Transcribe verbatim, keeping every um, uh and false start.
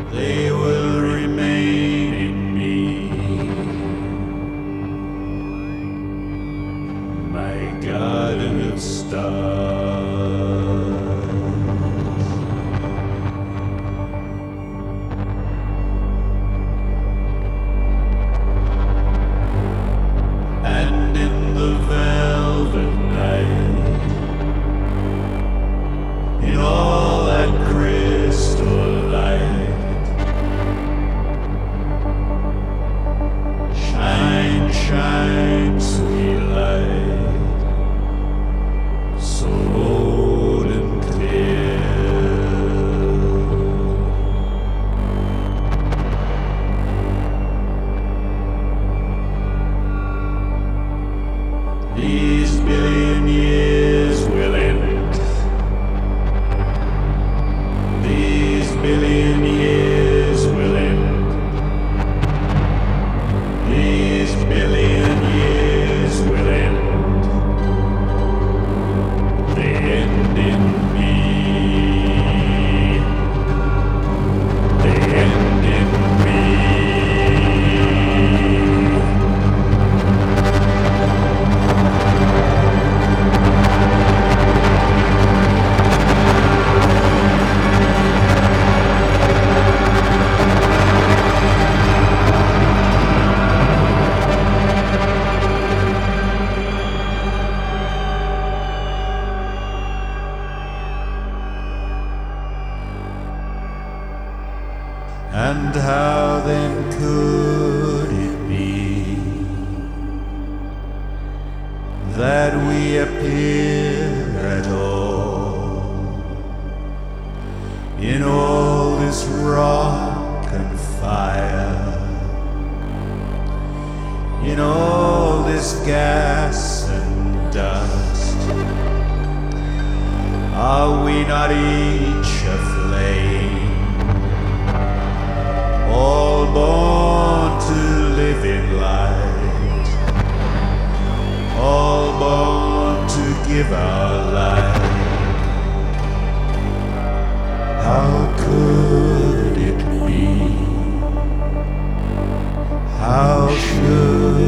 they will remain in me. My garden of stars. And in the velvet night, in all that crystal light, shine, shine, sweet light, so old and clear. These billion years will end. These billion years will end. These billion years will end. They end in me. They end in me. And how then could it be that we appear at all in all this rock and fire, in all this gas and dust? Are we not each a flame, all born to live in light, all born to give our life? How could it be? How should